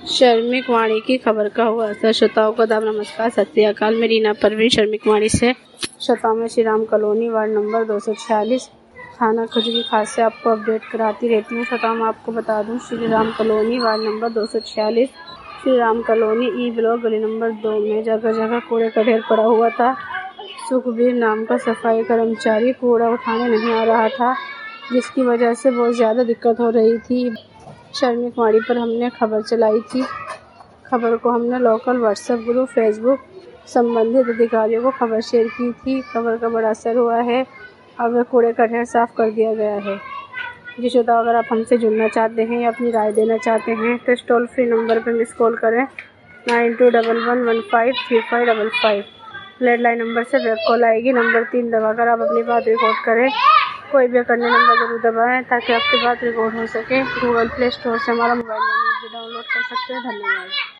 श्रमिक वाणी की खबर का हुआ असर। श्रोताओं को दाम नमस्कार, सत श्री अकाल। मैं रीना परवीन श्रमिक वाणी से। श्रोताओं में Shri Ram colony ward number 246 थाना खजूरी खास से आपको अपडेट कराती रहती हूँ। श्रोताओं मैं आपको बता दूँ, Shri Ram colony ward number 246 Shri Ram colony E block गली नंबर 2 में जगह जगह कूड़े का ढेर पड़ा हुआ था। सुखबीर नाम का सफाई कर्मचारी कूड़ा उठाने नहीं आ रहा था, जिसकी वजह से बहुत ज़्यादा दिक्कत हो रही थी। श्रमिक वाणी पर हमने खबर चलाई थी। खबर को हमने लोकल व्हाट्सएप ग्रुप, फेसबुक संबंधित अधिकारियों को खबर शेयर की थी। खबर का बड़ा असर हुआ है। अब कूड़े का ढेर साफ कर दिया गया है। जी श्रोता, अगर आप हमसे जुड़ना चाहते हैं या अपनी राय देना चाहते हैं तो टोल फ्री नंबर पर मिस कॉल करें 9211153555। लैंडलाइन नंबर से बैक कॉल आएगी। नंबर 3 दबाकर आप अपनी बात रिकॉर्ड करें। कोई भी करने नंबर जरूर दबाएं ताकि आपकी बात रिकॉर्ड हो सके। गूगल प्ले स्टोर से हमारा मोबाइल नंबर भी डाउनलोड कर सकते हैं। धन्यवाद।